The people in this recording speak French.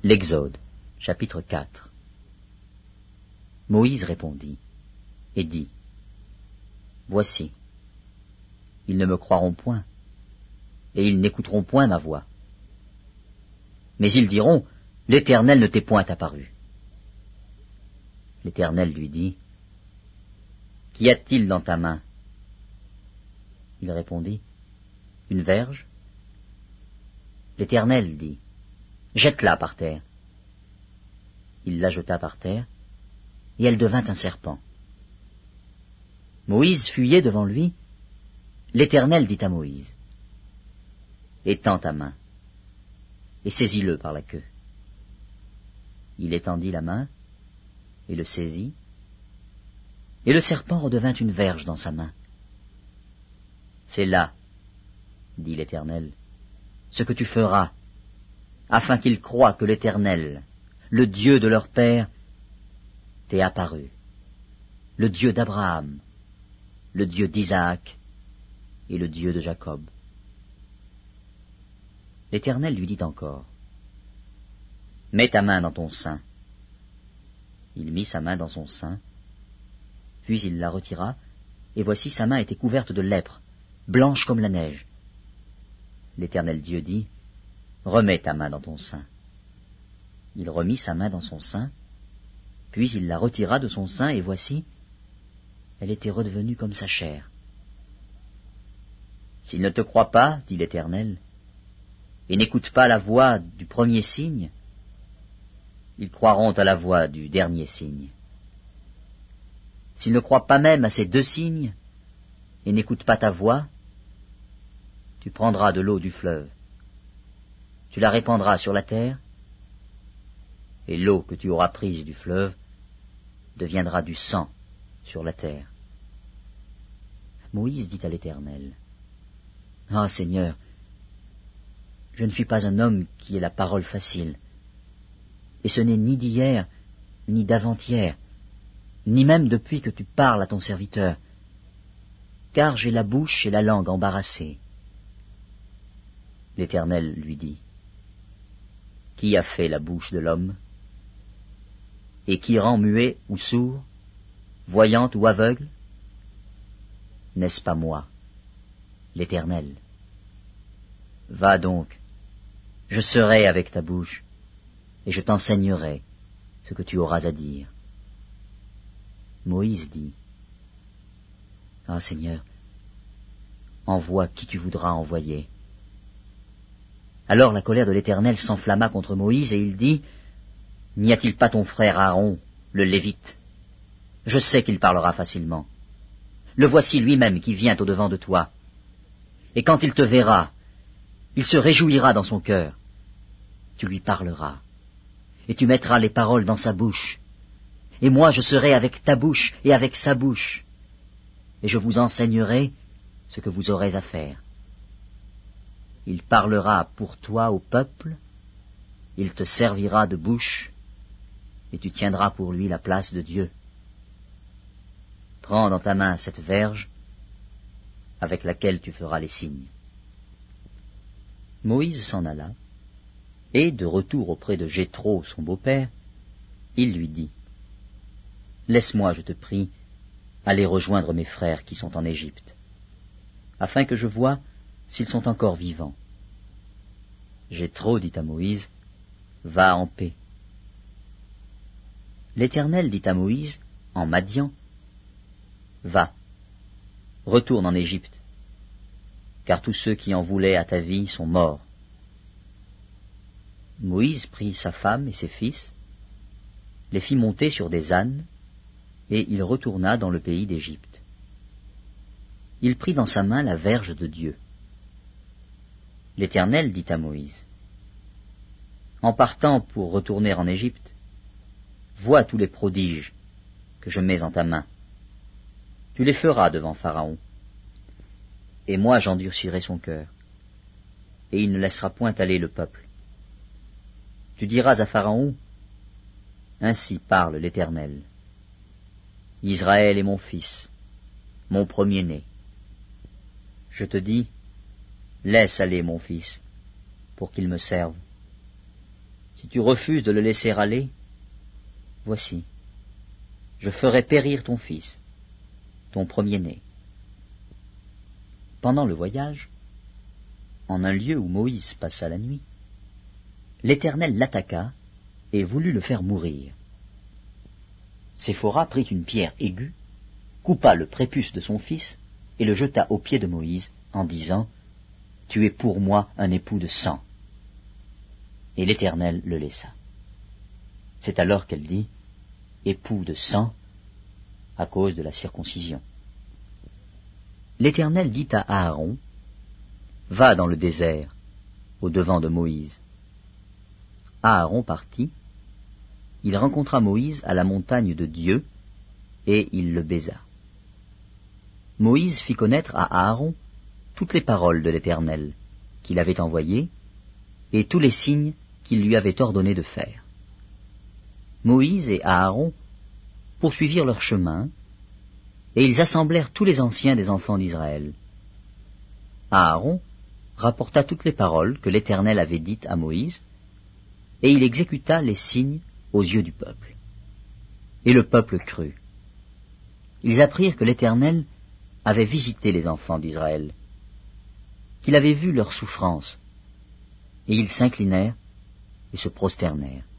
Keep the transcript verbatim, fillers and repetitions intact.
L'Exode, chapitre quatre. Moïse répondit et dit, « Voici, ils ne me croiront point, et ils n'écouteront point ma voix. Mais ils diront, l'Éternel ne t'est point apparu. » L'Éternel lui dit, « Qu'y a-t-il dans ta main ?» Il répondit, « Une verge. » L'Éternel dit, « Jette-la par terre. » Il la jeta par terre, et elle devint un serpent. Moïse fuyait devant lui. L'Éternel dit à Moïse, « Étends ta main, et saisis-le par la queue. » Il étendit la main, et le saisit, et le serpent redevint une verge dans sa main. « C'est là, dit l'Éternel, ce que tu feras, afin qu'ils croient que l'Éternel, le Dieu de leur père, t'est apparu, le Dieu d'Abraham, le Dieu d'Isaac et le Dieu de Jacob. » L'Éternel lui dit encore, « Mets ta main dans ton sein. » Il mit sa main dans son sein, puis il la retira, et voici sa main était couverte de lèpre, blanche comme la neige. L'Éternel Dieu dit, « Remets ta main dans ton sein. » Il remit sa main dans son sein, puis il la retira de son sein, et voici, elle était redevenue comme sa chair. « S'ils ne te croient pas, dit l'Éternel, et n'écoutent pas la voix du premier signe, ils croiront à la voix du dernier signe. S'ils ne croient pas même à ces deux signes, et n'écoutent pas ta voix, tu prendras de l'eau du fleuve, tu la répandras sur la terre, et l'eau que tu auras prise du fleuve deviendra du sang sur la terre. » Moïse dit à l'Éternel, « Ah, Seigneur, je ne suis pas un homme qui ait la parole facile, et ce n'est ni d'hier, ni d'avant-hier, ni même depuis que tu parles à ton serviteur, car j'ai la bouche et la langue embarrassées. » L'Éternel lui dit, « Qui a fait la bouche de l'homme? Et qui rend muet ou sourd, voyant ou aveugle? N'est-ce pas moi, l'Éternel? Va donc, je serai avec ta bouche, et je t'enseignerai ce que tu auras à dire. » Moïse dit, « Ah, Seigneur, envoie qui tu voudras envoyer. » Alors la colère de l'Éternel s'enflamma contre Moïse, et il dit, « N'y a-t-il pas ton frère Aaron, le Lévite? Je sais qu'il parlera facilement. Le voici lui-même qui vient au-devant de toi. Et quand il te verra, il se réjouira dans son cœur. Tu lui parleras, et tu mettras les paroles dans sa bouche. Et moi je serai avec ta bouche et avec sa bouche, et je vous enseignerai ce que vous aurez à faire. Il parlera pour toi au peuple, il te servira de bouche, et tu tiendras pour lui la place de Dieu. Prends dans ta main cette verge, avec laquelle tu feras les signes. » Moïse s'en alla, et, de retour auprès de Jéthro, son beau-père, il lui dit, « Laisse-moi, je te prie, aller rejoindre mes frères qui sont en Égypte, afin que je voie s'ils sont encore vivants. » Jéthro dit à Moïse, « Va en paix. » L'Éternel dit à Moïse, en Madian, « Va, retourne en Égypte, car tous ceux qui en voulaient à ta vie sont morts. » Moïse prit sa femme et ses fils, les fit monter sur des ânes, et il retourna dans le pays d'Égypte. Il prit dans sa main la verge de Dieu. L'Éternel dit à Moïse, « En partant pour retourner en Égypte, vois tous les prodiges que je mets en ta main. Tu les feras devant Pharaon, et moi j'endurcirai son cœur, et il ne laissera point aller le peuple. Tu diras à Pharaon, ainsi parle l'Éternel. Israël est mon fils, mon premier-né. Je te dis, laisse aller mon fils, pour qu'il me serve. Si tu refuses de le laisser aller, voici, je ferai périr ton fils, ton premier-né. Pendant le voyage, en un lieu où Moïse passa la nuit, l'Éternel l'attaqua et voulut le faire mourir. Séphora prit une pierre aiguë, coupa le prépuce de son fils et le jeta aux pieds de Moïse en disant « Tu es pour moi un époux de sang. » Et l'Éternel le laissa. C'est alors qu'elle dit « époux de sang » à cause de la circoncision. L'Éternel dit à Aaron « Va dans le désert, au devant de Moïse. » Aaron partit. Il rencontra Moïse à la montagne de Dieu, et il le baisa. Moïse fit connaître à Aaron toutes les paroles de l'Éternel qu'il avait envoyées, et tous les signes qu'il lui avait ordonné de faire. Moïse et Aaron poursuivirent leur chemin, et ils assemblèrent tous les anciens des enfants d'Israël. Aaron rapporta toutes les paroles que l'Éternel avait dites à Moïse, et il exécuta les signes aux yeux du peuple. Et le peuple crut. Ils apprirent que l'Éternel avait visité les enfants d'Israël, qu'il avait vu leurs souffrances, et ils s'inclinèrent et se prosternèrent.